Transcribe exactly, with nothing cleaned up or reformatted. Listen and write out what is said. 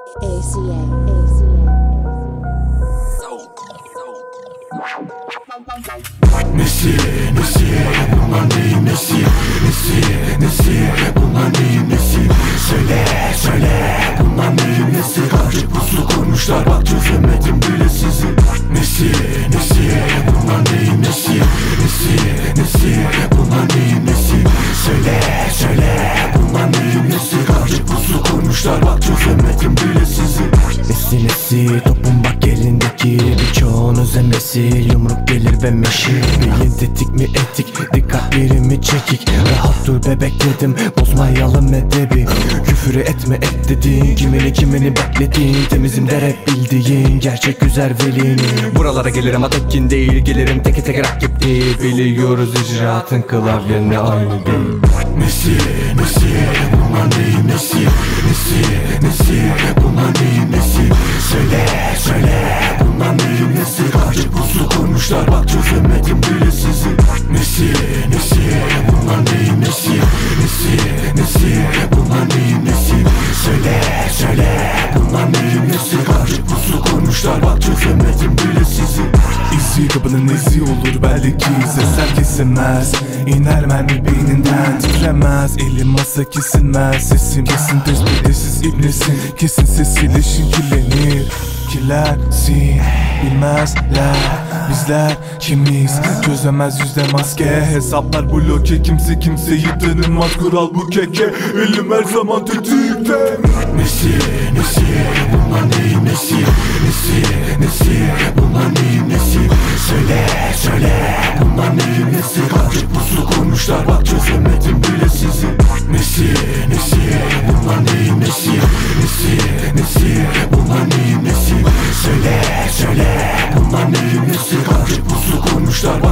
A C A, A C A. Nesi, nesi, bunlar neyin nesi? Nesi, nesi, bunlar neyin nesi? Söyle, söyle, bunlar neyin nesi? Kaçı puslu kurmuşlar, bak çözemedim bile sizi. Nesi, nesi, bunlar neyin nesi? Nesi, nesi, bunlar neyin nesi? Söyle, söyle, bunlar neyin nesi? Kaçı puslu kurmuşlar, bak çözemedim bile sizi. Nesi nesi, topun bak elindeki birçoğunuz emesi, yumruk gelir ve meşi. Beyin tetik mi etik, dikkatlerimi çekik. Rahat dur bebek dedim, bozmayalım edebi. Küfür etme et dediğin, kimini kimini beklediğin. Temizim der hep bildiğin, gerçek güzel velini. Buralara gelirim ama tekin değil, gelirim teke teke rakip değil. Biliyoruz icraatın klavyene aynı değil. Nesi, nesi, bunlar neyin nesi? Nesi, nesi, bunlar neyin nesi? Söyle, söyle, bunlar neyin nesi? Kaçı puslu kurmuşlar, bak çözemedim bile sizi. Nesi, nesi, bunlar neyin nesi? Nesi, nesi, bunlar neyin nesi? Söyle, söyle, bunlar neyin nesi? Kaçı puslu kurmuşlar, bak çözemedim bile sizi. İzi kapının izi olur belki, sesler kesilmez. İner mermi beyninden titremez, elim masa kesilmez. Sesim kesin tespitesiz ibnesin, kesin sesiyle şekillenir. Kilersin bilmezler, bizler kimiz? Çözemez yüzde maske, hesaplar bloke. Kimse kimseyi tanımaz, kural bu keke. Elim her zaman tetikte. Nesi, nesi, bunlar neyin nesi? Nesi, nesi, bunlar neyin nesi? Söyle, söyle, bunlar neyin nesi? Kaçı puslu kurmuşlar, bak çözemedim bile sizi. Nesi, nesi, bunlar neyin nesi? Nesi, nesi, bunlar neyin nesi? Söyle, söyle, bunlar neyin nesi? Kaçı puslu kurmuşlar,